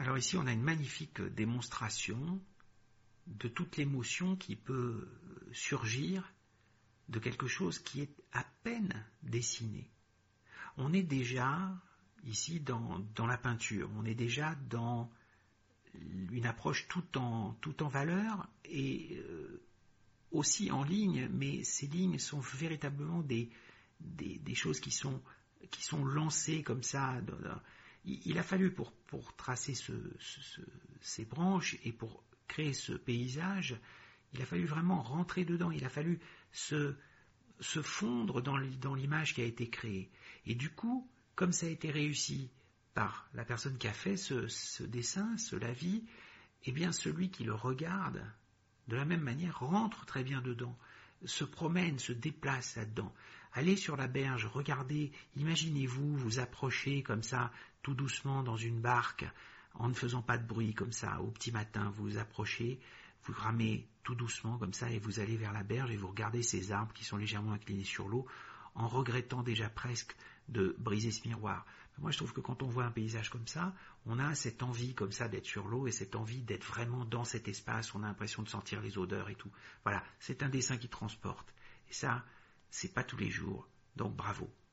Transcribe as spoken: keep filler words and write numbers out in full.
Alors ici, on a une magnifique démonstration de toute l'émotion qui peut surgir de quelque chose qui est à peine dessiné. On est déjà ici dans, dans la peinture, on est déjà dans une approche tout en, tout en valeur et euh, aussi en ligne, mais ces lignes sont véritablement des, des, des choses qui sont, qui sont lancées comme ça. Il, il a fallu pour, pour tracer ce, ce, ce, ces branches et pour créer ce paysage, il a fallu vraiment rentrer dedans, il a fallu se, se fondre dans, dans l'image qui a été créée. Et du coup, comme ça a été réussi par la personne qui a fait ce, ce dessin, ce lavis, eh bien celui qui le regarde, de la même manière, rentre très bien dedans, se promène, se déplace là-dedans. Allez sur la berge, regardez, imaginez-vous vous approcher comme ça, tout doucement dans une barque, en ne faisant pas de bruit comme ça, au petit matin, vous vous approchez, vous ramez tout doucement comme ça et vous allez vers la berge et vous regardez ces arbres qui sont légèrement inclinés sur l'eau, en regrettant déjà presque de briser ce miroir. Moi, je trouve que quand on voit un paysage comme ça, on a cette envie comme ça d'être sur l'eau et cette envie d'être vraiment dans cet espace, on a l'impression de sentir les odeurs et tout. Voilà, c'est un dessin qui transporte. Et ça, c'est pas tous les jours, donc bravo.